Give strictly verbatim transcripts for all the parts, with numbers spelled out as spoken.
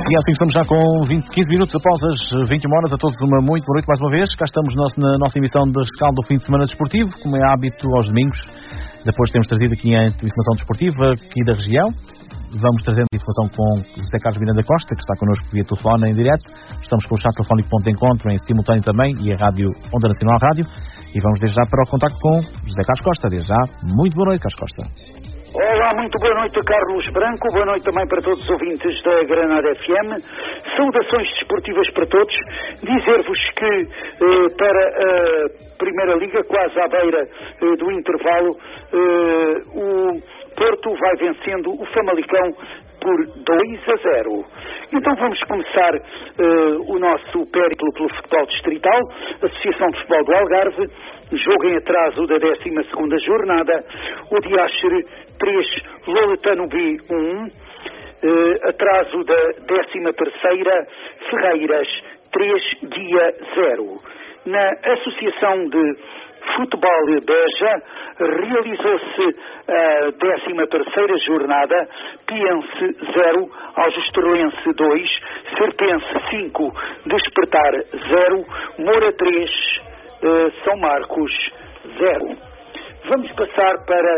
E assim estamos já com vinte, quinze minutos após as vinte e uma horas. A todos uma muito boa noite mais uma vez. Cá estamos na nossa emissão de rescaldo do fim de semana desportivo, como é hábito aos domingos. Depois temos trazido aqui a informação desportiva aqui da região. Vamos trazendo informação com José Carlos Miranda Costa, que está connosco via telefone em direto. Estamos com o chat telefónico Ponto de Encontro em simultâneo também e a Rádio Onda Nacional Rádio. E vamos desde já para o contacto com José Carlos Costa. Desde já, muito boa noite, Carlos Costa. Olá, muito boa noite, Carlos Branco. Boa noite também para todos os ouvintes da Granada F M. Saudações desportivas para todos. Dizer-vos que eh, para a Primeira Liga, quase à beira eh, do intervalo, eh, o Porto vai vencendo o Famalicão por dois a zero. Então vamos começar uh, o nosso périplo pelo futebol distrital. Associação de Futebol do Algarve, jogo em atraso da décima segunda jornada. O Diáxere três, Loletano B um. Uh, atraso da décima terceira, Ferreiras três, Guia zero. Na Associação de Futebol Beja, realizou-se a décima terceira jornada. Piense zero, Aljustreleense dois, Serpense cinco, Despertar zero, Moura três, São Marcos zero. Vamos passar para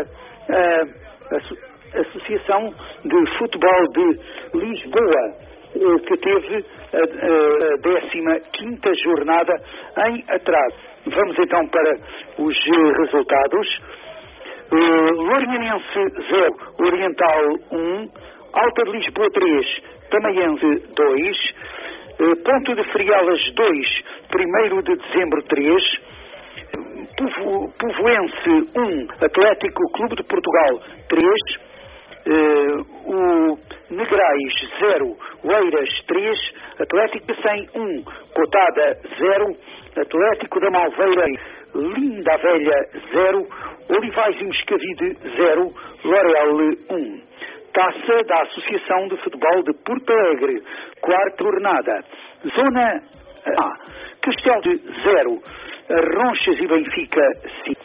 a Associação de Futebol de Lisboa, que teve a décima quinta jornada em atraso. Vamos então para os resultados. Uh, Lourinhanense zero, Oriental um, Alta de Lisboa três, Tamaiense dois, uh, Ponto de Frielas dois, primeiro de dezembro três, Povo, Povoense um, Atlético Clube de Portugal três, Uh, o Negrais zero, Oeiras três, Atlético de Cem um, Cotada zero, Atlético da Malveira, Linda Velha zero, Olivais e Moscavide zero, Lorel um. Taça da Associação de Futebol de Porto Alegre, quarta jornada. Zona A, Castelo de zero, Ronchas e Benfica cinco.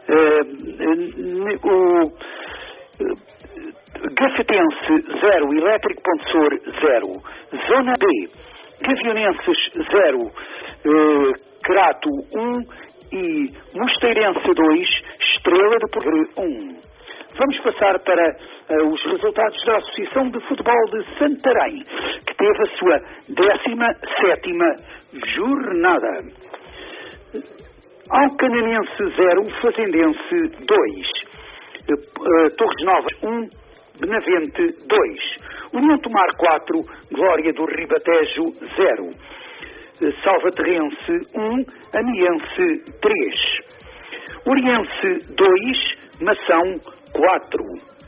Uh, o uh, Gafetense zero, Elétrico Ponte Sor zero. Zona B, Gavionenses zero, uh, Crato um e Mosteirense dois, Estrela de Porto um. Vamos passar para uh, os resultados da Associação de Futebol de Santarém, que teve a sua décima sétima jornada. Alcanenense zero, Fazendense dois, uh, uh, Torres Novas um, Benavente dois, União Tomar quatro, Glória do Ribatejo zero, Salvaterrense um, Amiense três, Oriense dois, Mação quatro,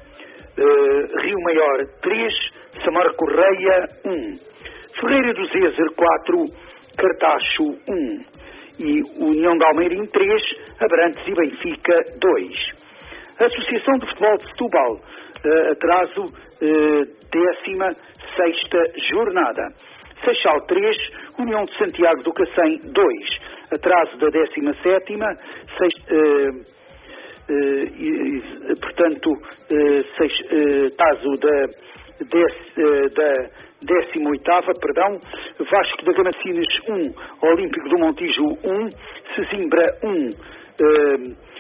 uh, Rio Maior três, Samora Correia um, Ferreira do Zézer quatro, Cartacho um e União de Almeirim três, Abrantes e Benfica dois. Associação de Futebol de Setúbal, uh, atraso uh, décima sexta jornada. Seixal três, União de Santiago do Cacém dois, atraso da décima sétima, seis, uh, uh, e, portanto, uh, seis, uh, taso da, dec, uh, da décima oitava, perdão, Vasco da Gama de Sines um, Olímpico do Montijo um, Sesimbra um, uh,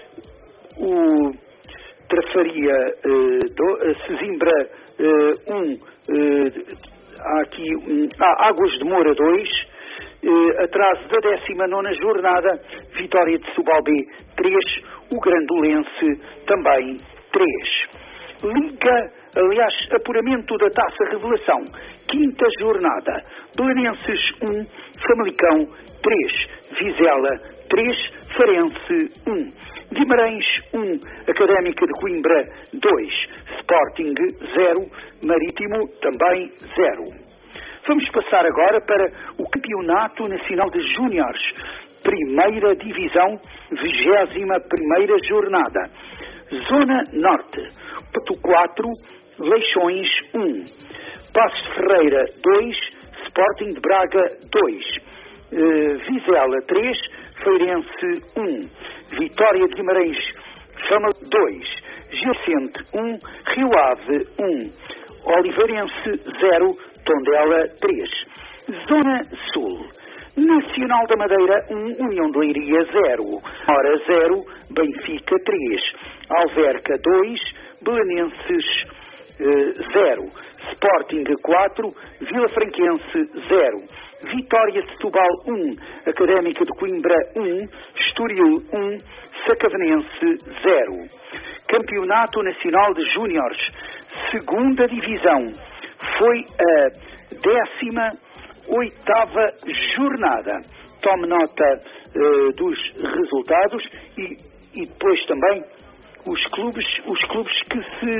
o Trafaria uh, do, uh, Sesimbra uh, um, uh, há aqui um, há Águas de Moura dois, uh, atraso da décima nona jornada, Vitória de Setúbal B três, o Grandolense também três. Liga, aliás, apuramento da Taça Revelação, quinta jornada, Belenenses um, Famalicão três, Vizela três, Farense um, Guimarães um, Académica de Coimbra dois, Sporting zero, Marítimo também zero. Vamos passar agora para o Campeonato Nacional de Júniores, Primeira Divisão, vigésima primeira jornada. Zona Norte, Porto quatro, Leixões um, Passos de Ferreira dois, Sporting de Braga dois, uh, Vizela três, Feirense um, Vitória de Guimarães Fama dois, Gil Vicente um, Rio Ave um, Oliveirense zero, Tondela três. Zona Sul. Nacional da Madeira um, União de Leiria zero. Hora zero, Benfica três. Alverca dois, Belenenses zero. Sporting quatro, Vila Franquense zero. Vitória de Setúbal um, Académica de Coimbra um, Estoril um, Sacavenense zero. Campeonato Nacional de Júniores, segunda divisão. Foi a décima oitava jornada. Tome nota uh, dos resultados e, e depois também os clubes, os clubes que se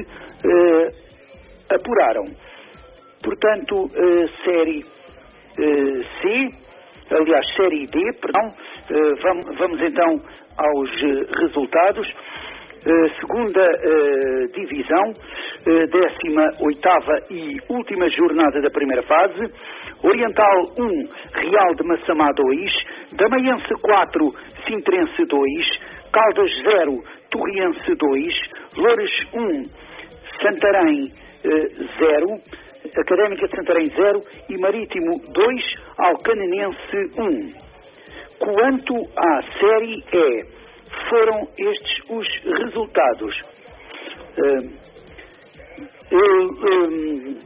uh, apuraram. Portanto, uh, série uh, C, aliás, série D, perdão, uh, vamos, vamos então aos uh, resultados. Uh, segunda uh, divisão, uh, décima oitava e última jornada da primeira fase. Oriental um, Real de Massamá dois, Damaiense quatro, Sintrense dois, Caldas zero, Torriense dois, Loures um, Santarém zero, uh, Académica de Santarém zero e Marítimo dois, Alcanenense um. Quanto à série E, foram estes os resultados. Uh, uh, um,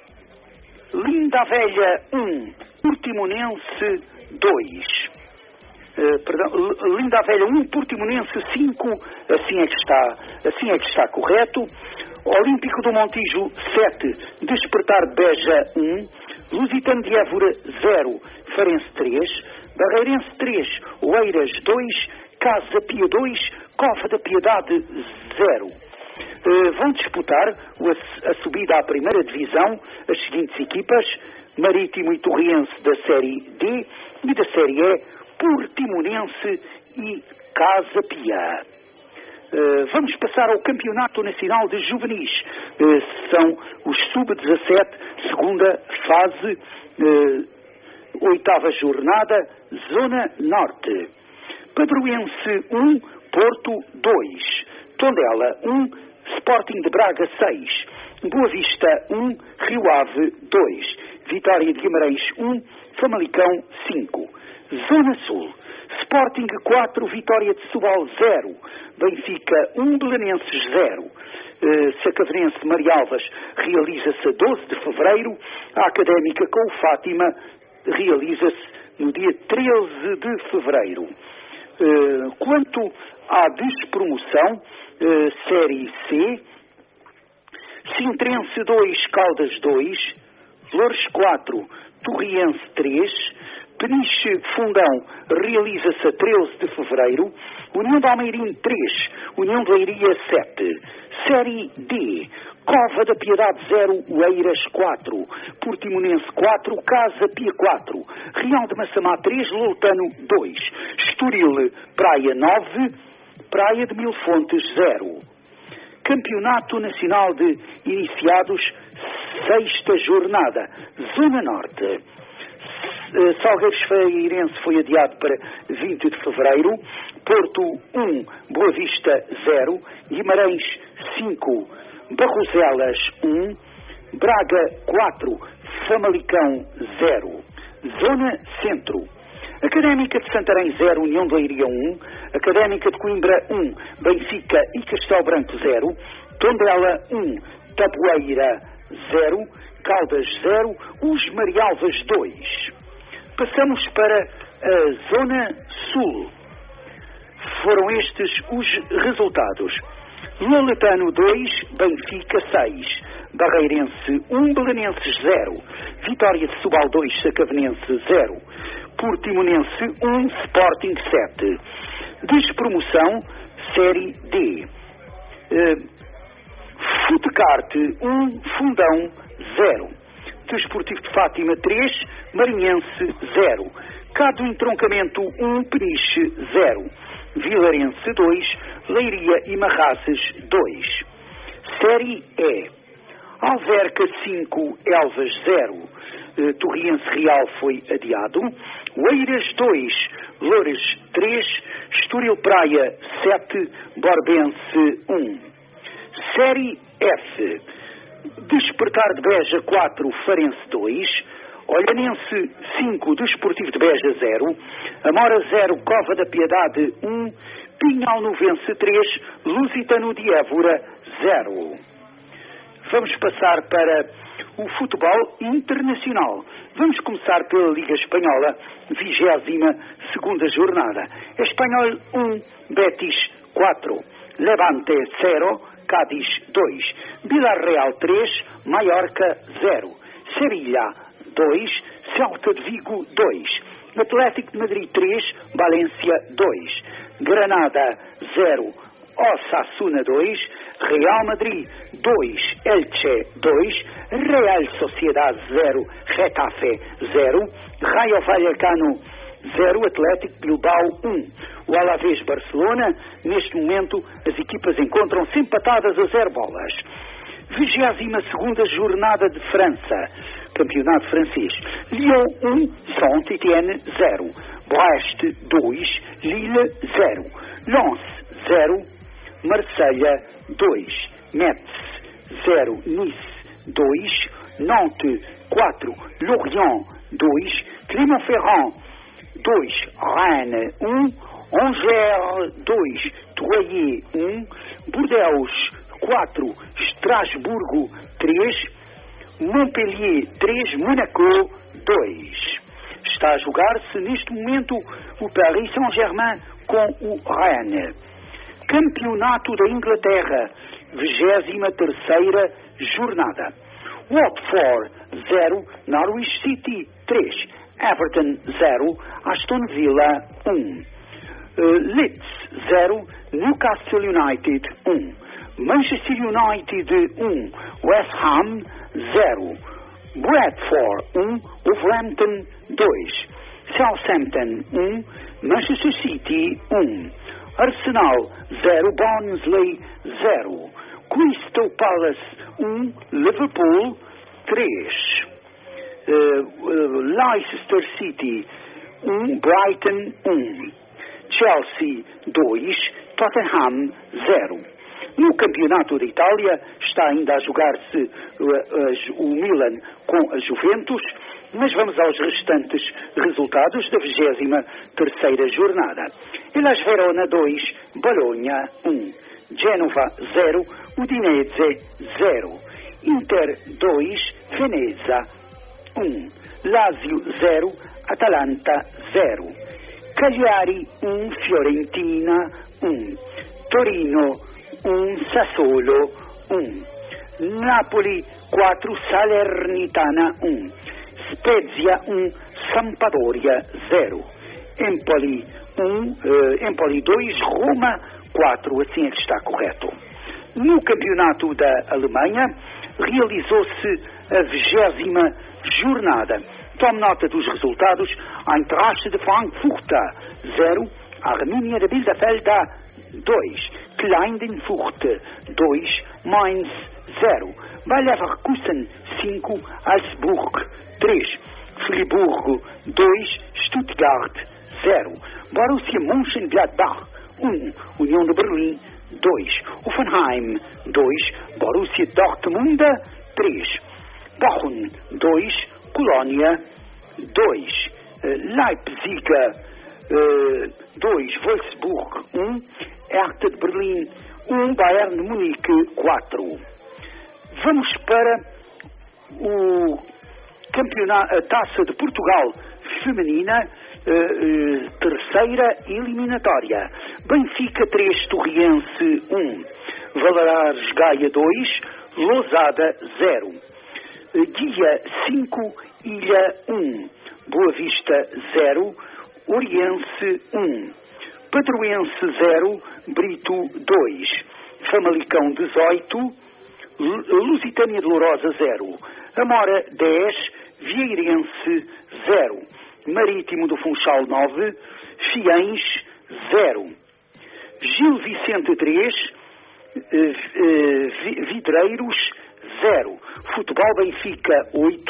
Linda Velha um, Portimonense dois. Uh, perdão, Linda Velha um, Portimonense cinco, assim é que está, assim é que está correto. Olímpico do Montijo sete, Despertar de Beja um, Lusitano de Évora zero, Farense três, Barreirense três, Oeiras dois, Casa Pia dois, Cova da Piedade zero. Uh, vão disputar a, a subida à primeira divisão as seguintes equipas: Marítimo e Torriense da Série D e da Série E, Portimonense e Casa Pia. Uh, vamos passar ao Campeonato Nacional de Juvenis. Uh, são os sub dezassete, segunda fase, uh, oitava jornada, Zona Norte. Padroense um, Porto dois, Tondela um, Sporting de Braga seis, Boa Vista um, Rio Ave dois, Vitória de Guimarães um, Famalicão cinco. Zona Sul. Sporting quatro, Vitória de Setúbal zero, Benfica um, Belenenses zero. Uh, Sacavenense de Marialvas realiza-se a doze de fevereiro, a Académica com o Fátima realiza-se no dia treze de fevereiro. Uh, quanto à despromoção, uh, Série C, Sintrense dois, Caldas dois, Loures quatro, Torriense três, Peniche Fundão realiza-se a treze de fevereiro, União de Almeirim três, União de Leiria sete. Série D, Cova da Piedade zero, Oeiras quatro, Portimonense quatro, Casa Pia quatro, Real de Massamá três, Loltano dois, Estoril Praia nove, Praia de Mil Fontes zero. Campeonato Nacional de Iniciados, sexta jornada, Zona Norte. Salgueiros Feirense foi adiado para vinte de fevereiro, Porto um, Boa Vista zero, Guimarães cinco, Barroselas um, Braga quatro, Famalicão zero. Zona Centro. Académica de Santarém zero, União de Leiria um, Académica de Coimbra um, Benfica e Castelo Branco zero, Tondela um, Taboeira zero, Caldas zero, Os Marialvas dois. Passamos para a Zona Sul. Foram estes os resultados. Loletano dois, Benfica seis, Barreirense um, Belenenses zero, Vitória de Setúbal dois, Sacavenense zero, Portimonense um, Sporting sete. Despromoção, Série D. Uh, Futecarte um, Fundão zero. Desportivo de Fátima três, Marinhense zero. Cado Entroncamento um, Peniche zero. Vilarense dois, Leiria e Marraças dois. Série E. Alverca cinco, Elvas zero. Uh, Torriense Real foi adiado. Oeiras dois, Loures três, Estoril Praia sete, Borbense um. Série F. Despertar de Beja quatro, Farense dois. Olhanense cinco, Desportivo de Beja zero. Amora zero, Cova da Piedade um. Pinhalnovense três, Lusitano de Évora zero. Vamos passar para o futebol internacional. Vamos começar pela Liga Espanhola, vigésima segunda jornada. Espanhol um, Betis quatro, Levante zero, Cádiz dois, Villarreal três, Mallorca zero, Sevilha dois, Celta de Vigo dois, Atlético de Madrid três, Valência dois, Granada zero, Osasuna dois, Real Madrid dois, Elche dois, Real Sociedade zero, Getafe zero, Rayo Vallecano zero, Atlético Bilbao um. O Alavés Barcelona, neste momento as equipas encontram-se empatadas a zero bolas. vigésima segunda jornada de França, campeonato francês. Lyon um, Saint-Étienne zero, Brest dois, Lille zero, Lens zero, Marselha dois, Metz zero, Nice dois, Nantes quatro, Lorient dois, Clermont-Ferrand dois, Rennes um, Angers dois, Troyes um, Bordeaux quatro, Estrasburgo três, Montpellier três, Monaco dois. Está a jogar-se neste momento o Paris Saint-Germain com o Rennes. Campeonato da Inglaterra, vigésima terceira jornada. Watford zero, Norwich City três, Everton zero, Aston Villa um, uh, Leeds zero, Newcastle United um, Manchester United um, West Ham zero, Bradford um, Wolverhampton dois, Southampton um, Manchester City um, Arsenal zero, Barnsley zero, Crystal Palace um, Liverpool três, uh, uh, Leicester City um, Brighton um, Chelsea dois, Tottenham zero. No campeonato da Itália está ainda a jogar-se uh, uh, o Milan com a Juventus, mas vamos aos restantes resultados da vigésima terceira jornada. Elas Verona dois, Bologna um, Genova zero, Udinese zero, Inter dois, Veneza um, Lazio zero, Atalanta zero, Cagliari um, Fiorentina um, Torino um, Sassuolo um, Napoli quatro, Salernitana um, Spezia um, Sampdoria zero, Empoli um, uh, Empoli dois, Roma quatro, assim é que está correto. No campeonato da Alemanha realizou-se a vigésima jornada. Tome nota dos resultados: Eintracht de Frankfurt zero, Arminia de Bielefeld dois, Kleindenfurt dois, Mainz zero, Bayer Leverkusen cinco, Augsburg três, Friburgo dois, Stuttgart zero, Borussia Mönchengladbach um, União de Berlim dois, Hoffenheim dois, Borussia Dortmund três, Bochum dois, Colônia dois, Leipzig dois, Wolfsburg um, Hertha de Berlim um, Bayern de Munique quatro. Vamos para o campeonato, a Taça de Portugal feminina, uh, uh, terceira eliminatória. Benfica três, Torriense um, Valadares Gaia dois, Lousada zero, Guia cinco, Ilha um, Boa Vista zero, Oriense um, Padroense zero, Brito dois, Famalicão dezoito, Lusitânia de Lourosa zero, Amora dez, Vieirense zero, Marítimo do Funchal nove, Fiães zero, Gil Vicente três, Vidreiros zero, Futebol Benfica oito,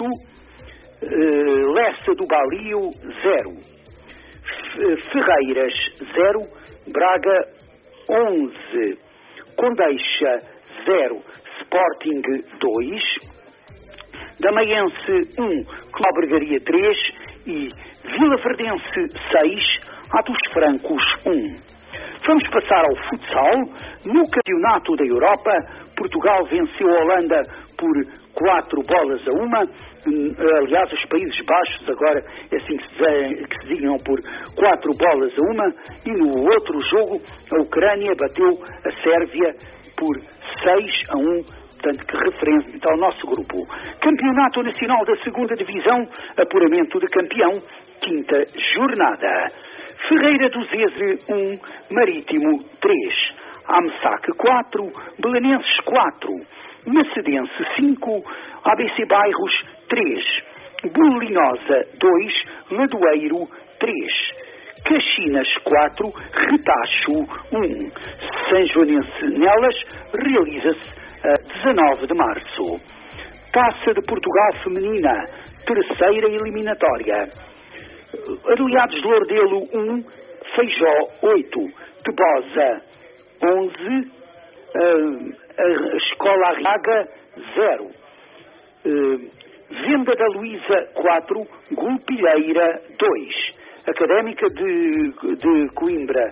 Lessa do Balio zero, Ferreiras zero, Braga onze, Condeixa zero, Sporting dois, Damaiense um, Cláudio três e Vilaverdense seis, Atos Francos um. Vamos passar ao futsal. No Campeonato da Europa, Portugal venceu a Holanda por quatro bolas a uma. Aliás, os Países Baixos agora é assim que se designam por quatro bolas a uma. E no outro jogo, a Ucrânia bateu a Sérvia por seis a um, portanto, que referente ao nosso grupo. Campeonato Nacional da segunda Divisão, apuramento de campeão, quinta jornada. Ferreira do Zezer um, Marítimo três, Amsac quatro, Belenenses quatro, Macedense cinco, A B C Bairros três, Bolinhosa dois, Ladoeiro três, Caxinas quatro, Retacho um. São Joanense Nelas realiza-se a dezanove de março. Taça de Portugal Feminina, terceira eliminatória. Aliados de Lordelo um, Feijó oito, Tebosa onze, uh, a Escola Arriaga zero, uh, Venda da Luísa quatro, Gulpilheira dois, Académica de, de Coimbra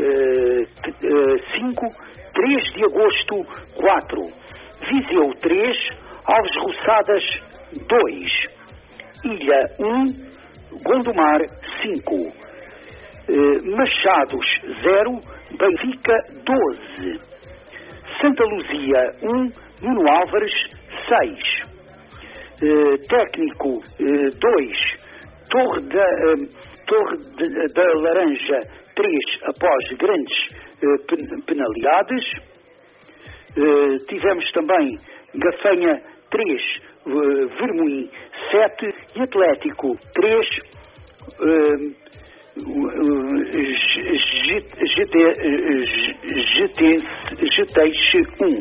cinco, três de agosto quatro, Viseu três, Alves Roçadas dois, Ilha um, Gondomar cinco, uh, Machados zero, Benfica doze, Santa Luzia um, Nuno Álvares seis, uh, Técnico dois, uh, Torre da, uh, Torre de, da Laranja três, após grandes uh, pen, penalidades. Uh, tivemos também Gafanha três, uh, Vermoim sete e Atlético três, uh, Geteixe um.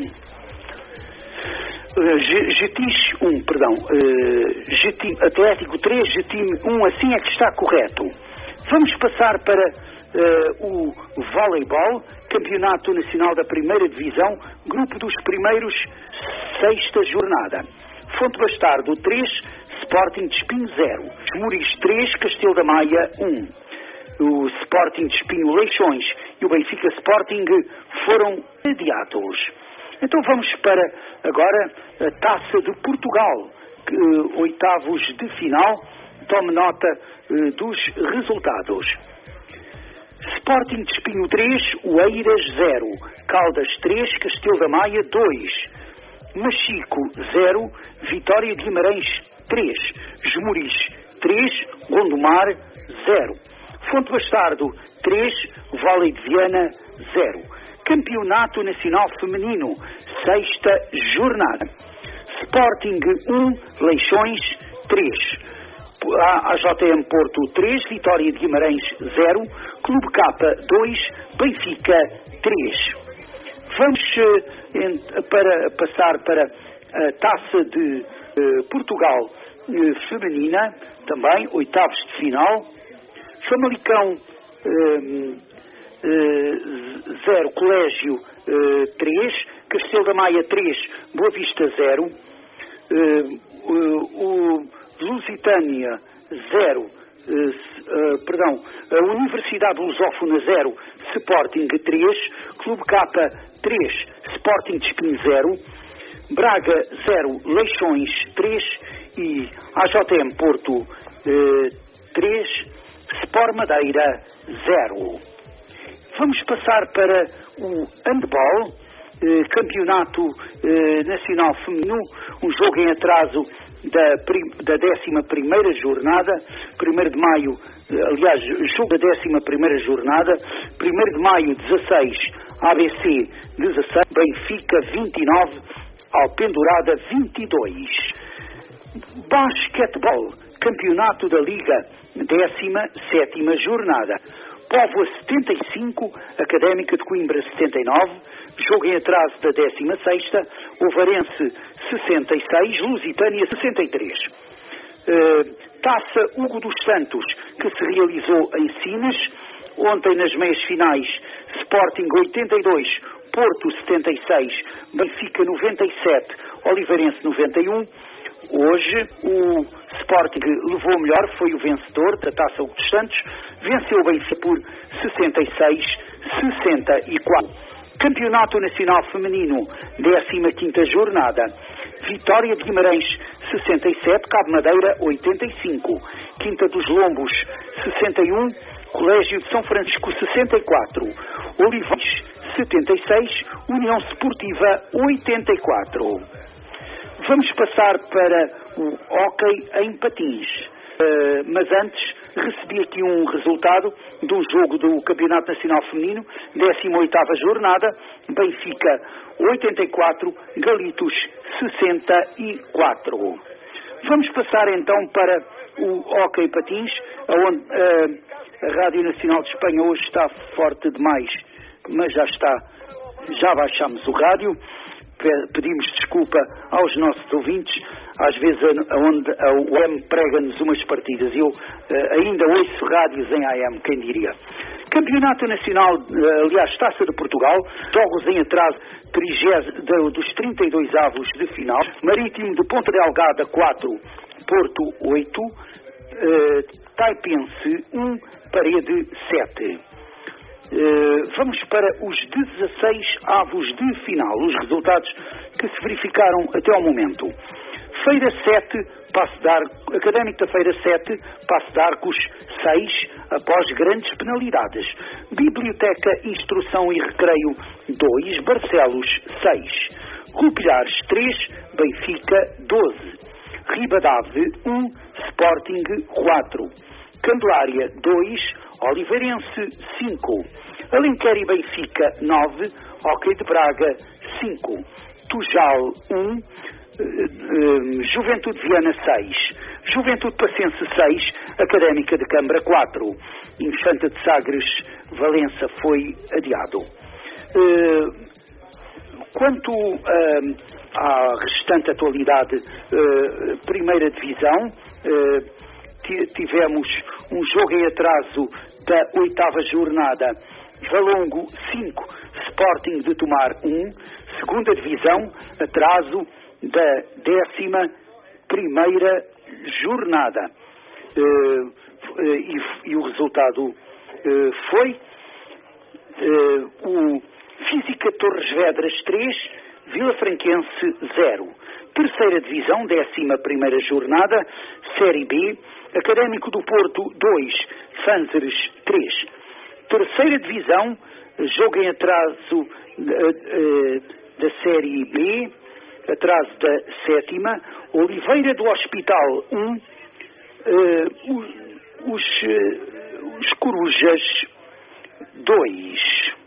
Getiche um, perdão. Uh, Atlético três, Getime um, assim é que está correto. Vamos passar para uh, o voleibol, Campeonato Nacional da Primeira Divisão, grupo dos primeiros, sexta jornada. Fonte Bastardo três, Sporting de Espinho zero, Esmoriz três, Castelo da Maia um. O Sporting de Espinho Leixões e o Benfica Sporting foram adiados. Então vamos para agora a Taça de Portugal, que, uh, oitavos de final. Tome nota uh, dos resultados. Sporting de Espinho três, Oeiras zero, Caldas três, Castelo da Maia dois, Machico zero, Vitória de Guimarães três, Esmoriz três, Gondomar zero, Fonte Bastardo três, Vale de Viana zero. Campeonato Nacional Feminino, sexta jornada. Sporting um, Leixões três, A J M Porto três, Vitória de Guimarães zero, Clube K dois, Benfica três. Vamos uh, para passar para a Taça de uh, Portugal uh, Feminina, também oitavos de final. Famalicão zero, uh, uh, Colégio uh, três, Castelo da Maia três, Boa Vista zero, uh, uh, o Lusitânia zero, uh, uh, perdão, a Universidade Lusófona zero, Sporting três, Clube K três, Sporting de Espinho zero, Braga zero, Leixões três e A J M Porto uh, três, Sport Madeira zero. Vamos passar para o handball, eh, Campeonato eh, Nacional Feminino, um jogo em atraso da, da décima primeira jornada, primeiro de maio, eh, aliás, jogo da décima primeira jornada, primeiro de maio dezasseis, A B C dezasseis, Benfica vinte e nove, Alpendurada vinte e dois. Basquetebol, Campeonato da Liga, décima sétima jornada. Póvoa setenta e cinco, Académica de Coimbra setenta e nove, jogo em atraso da décima sexta, Ovarense sessenta e seis, Lusitânia sessenta e três. Uh, Taça Hugo dos Santos, que se realizou em Sines, ontem nas meias finais, Sporting oitenta e dois, Porto setenta e seis, Benfica noventa e sete, Oliveirense noventa e um. Hoje o Sporting levou o melhor, foi o vencedor da Taça Hugo dos Santos, venceu o Benfica por sessenta e seis a sessenta e quatro. Campeonato Nacional Feminino, décima quinta jornada. Vitória de Guimarães sessenta e sete, Cabo Madeira oitenta e cinco. Quinta dos Lombos sessenta e um, Colégio de São Francisco sessenta e quatro. Olivais setenta e seis, União Sportiva oitenta e quatro. Vamos passar para o hóquei em patins. Uh, mas antes recebi aqui um resultado de um jogo do Campeonato Nacional Feminino, décima oitava jornada, Benfica oitenta e quatro, Galitos sessenta e quatro. Vamos passar então para o hóquei em patins, onde uh, a Rádio Nacional de Espanha hoje está forte demais, mas já está, já baixamos o rádio. Pedimos desculpa aos nossos ouvintes, às vezes onde a U M prega-nos umas partidas, eu uh, ainda ouço rádios em A M, quem diria. Campeonato Nacional, uh, aliás, Taça de Portugal, jogos em atraso trigésimo, dos trinta e dois avos de final, Marítimo de Ponta Delgada quatro, Porto oito, uh, Taipense um, Parede sete. Uh, vamos para os dezasseis avos de final, os resultados que se verificaram até ao momento. Feira sete, Passo de Arcos, Académico da Feira sete, Passo de Arcos seis, após grandes penalidades. Biblioteca, Instrução e Recreio dois, Barcelos seis. Rupilhares três, Benfica doze. Ribadave um, Sporting quatro. Candelária dois, Oliveirense cinco. Alenquer e Benfica nove, Hóquei de Braga cinco. Tujal um, uh, uh, Juventude Viana seis. Juventude Passense seis, Académica de Câmara quatro. Infanta de Sagres Valença foi adiado. Uh, quanto uh, à restante atualidade, uh, Primeira Divisão, uh, tivemos um jogo em atraso da oitava jornada, Valongo cinco, Sporting de Tomar um. Segunda Divisão, atraso da décima primeira jornada. Uh, uh, e, e o resultado uh, foi uh, o Física Torres Vedras três, Vila Franquense zero. Terceira Divisão, décima primeira jornada, Série B, Académico do Porto dois, Fanzeres três. Terceira Divisão, jogo em atraso uh, uh, da Série B, atraso da sétima, Oliveira do Hospital um, uh, os, uh, os Corujas dois.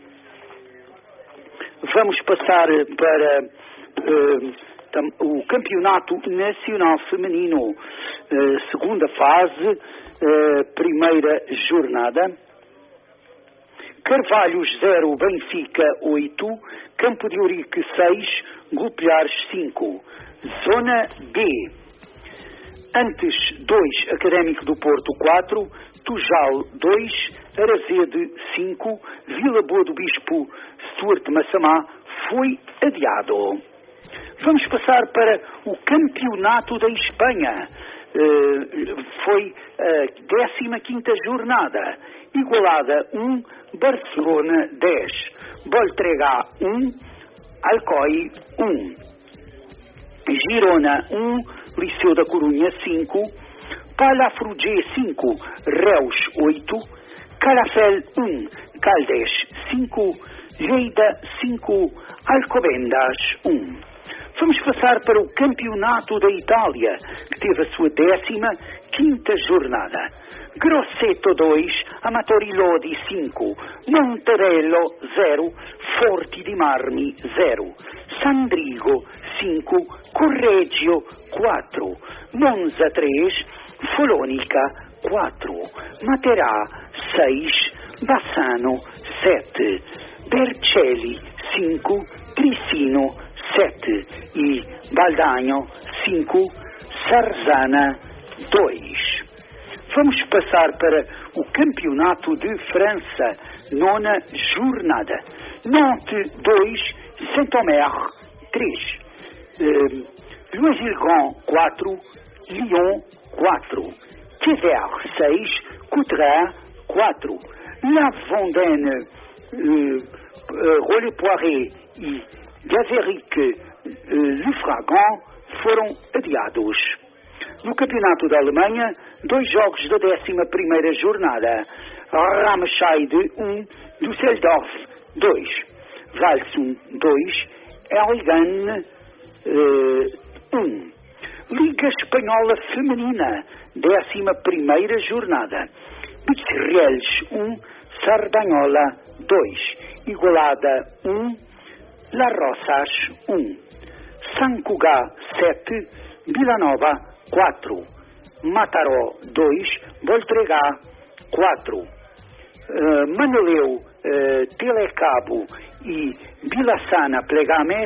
Vamos passar para uh, o Campeonato Nacional Feminino, uh, segunda fase, uh, primeira jornada. Carvalhos zero, Benfica oito, Campo de Ourique seis, Golpilhares cinco. Zona B. Antes dois, Académico do Porto quatro, Tujal dois, Arazede cinco, Vila Boa do Bispo, Stuart Massamá foi adiado. Vamos passar para o Campeonato da Espanha. Uh, foi a décima quinta jornada. Igualada um, Barcelona dez. Voltregá um, Alcoy um. Girona um, Liceu da Corunha cinco. Palafrugell cinco, Reus oito. Calafel um, Caldes cinco. Lleida cinco, Alcobendas um. Vamos passar para o Campeonato da Itália, que teve a sua décima quinta jornada. Grosseto dois, Amatori Lodi cinco, Monterello zero, Forti di Marmi zero, Sandrigo cinco, Correggio quatro, Monza três, Folônica quatro, Materà seis, Bassano sete, Vercelli cinco, Trissino sete e Baldagno cinco, Sarzana dois. Vamos passar para o Campeonato de França, nona jornada. Nantes dois, Saint-Omer três. Uh, Louis-le-Grand quatro, Lyon quatro. Thiers seis, Coutras quatro. La Vendôme, uh, uh, Rollet-Poiré e Gaveric uh, Lufragan foram adiados. No Campeonato da Alemanha, dois jogos da décima primeira jornada. Ramscheid um, Düsseldorf dois. Walsum dois, Erlangen um. Liga Espanhola Feminina, décima primeira jornada. Bichreles um, Sardanhola dois. Igualada um, La Roças um. Sant Cugat sete, Vilanova quatro. Mataró dois, Voltregá quatro. Uh, Manoleu, uh, Telecabo e Vilassana Plegames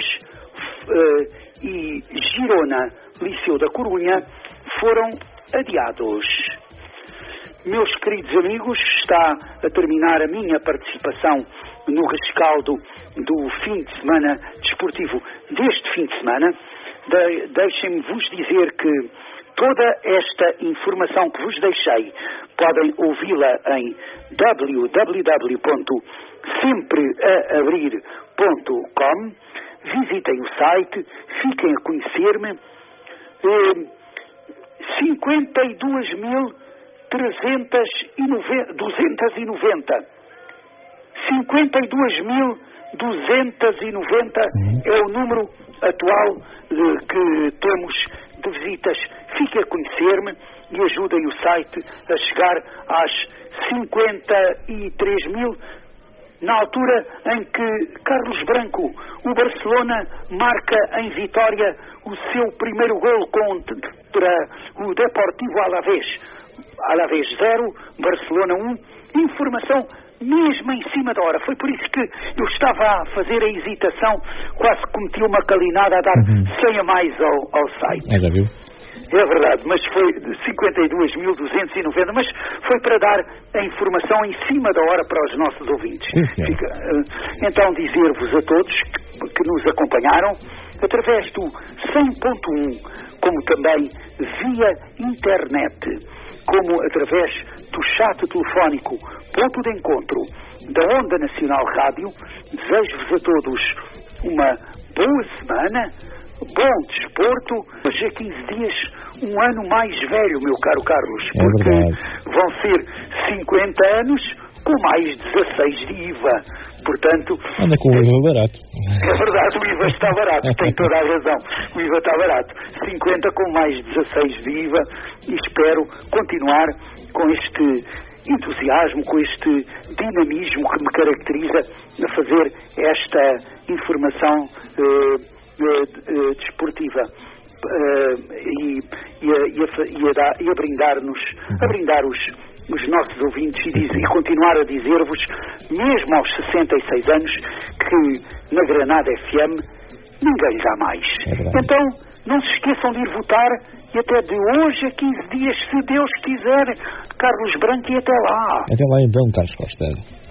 uh, e Girona Liceu da Corunha foram adiados. Meus queridos amigos, está a terminar a minha participação no rescaldo do fim de semana desportivo deste fim de semana. De, deixem-me vos dizer que toda esta informação que vos deixei podem ouvi-la em w w w ponto sempre a abrir ponto com. Visitem o site, fiquem a conhecer-me. Eh, cinquenta e duas mil trezentos e noventa. cinquenta e duas mil duzentos e noventa é o número atual de, que temos de visitas. Fiquem a conhecer-me e ajudem o site a chegar às cinquenta e três mil, na altura em que Carlos Branco, o Barcelona, marca em Vitória o seu primeiro golo contra o Deportivo Alavés. Alavés zero, Barcelona um. Informação mesmo em cima da hora. Foi por isso que eu estava a fazer a hesitação, quase cometi uma calinada a dar uhum. cem a mais ao, ao site. É, já viu? É verdade, mas foi cinquenta e dois mil duzentos e noventa, mas foi para dar a informação em cima da hora para os nossos ouvintes. Sim, Fica, uh, então dizer-vos a todos que, que nos acompanharam através do cem ponto um, como também via internet, como através do chat telefónico ponto de encontro da Onda Nacional Rádio. Desejo-vos a todos uma boa semana, bom desporto. Hoje a quinze dias, um ano mais velho, meu caro Carlos, porque é vão ser cinquenta anos com mais dezasseis de I V A. Portanto, anda com o I V A barato. É verdade, o I V A está barato, tem toda a razão. O I V A está barato. cinquenta com mais dezasseis de I V A e espero continuar com este entusiasmo, com este dinamismo que me caracteriza a fazer esta informação uh, uh, uh, desportiva. Uh, e, e, a, e, a, e, a dar, e a brindar-nos, a brindar os, os nossos ouvintes e, diz, e continuar a dizer-vos, mesmo aos sessenta e seis anos, que na Granada F M ninguém dá mais. É então, não se esqueçam de ir votar e até de hoje a quinze dias, se Deus quiser, Carlos Branco, e até lá. Até lá então, Carlos Costa.